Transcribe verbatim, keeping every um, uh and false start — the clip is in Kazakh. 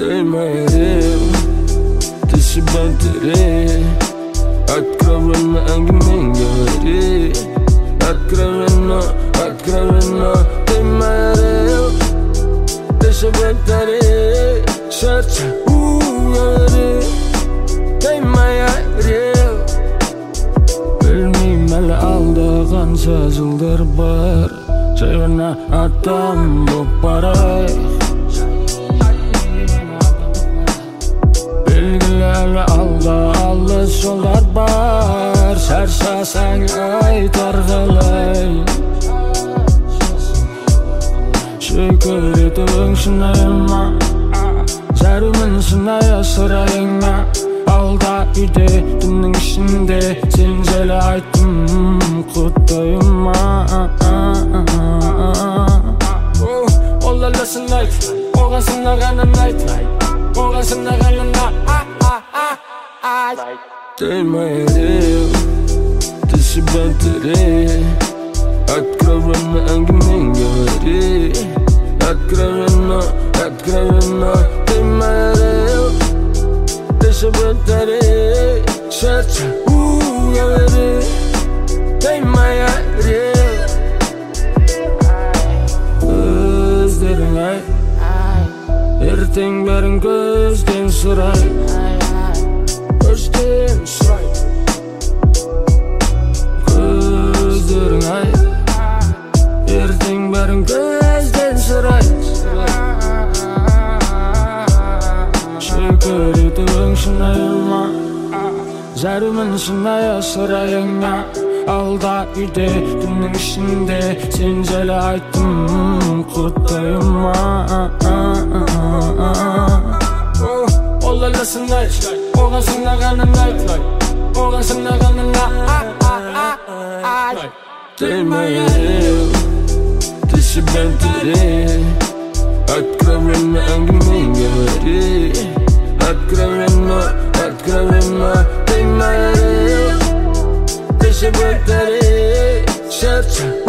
Ты моя, ты себя тери. Откровенно әңгімең говори. Откровенно, откровенно. Ты моя, ты себя тери. Сердце, у, говори. Ты моя real. Білмейм әлі алдаған сөзілдер бар. Жай ғана адам боп барайық. Әлі алда алыс жолдар бар. Шаршасаң айтар қалай. Шүкір етуің шынайы ма? Зәрумін шынайы сұрайыңа. Алда үйде түннің ішінде сен жайлы айттым құттайыма. Ол әлі сынайт, оған сынағанын айт. Оған сынағанын айт. Ты моя real, ты себя тери. Откровенно әңгімең говори. Откровенно, откровенно. Ты моя real, ты себя тери. Сердце, у, говори. Ты моя real. Көздерің ай, ертең бәрін көзден сұрай. Көзден сұрай. Көздерің ай, ертең бәрін көзден сұрай. Шүкір етуің шынайы ма? Зәрумін шынайы сұрайыңа. Алда үйде түннің ішінде сен жайлы айттым құттайыма. Ол әлі сынайт, оған сынағанын айт. Оған сынағанын айт. Ты моя real, ты себя тери. Откровенно әңгімең говори. Откровенно, откровенно. Ты моя real, ты себя тери. Сердце,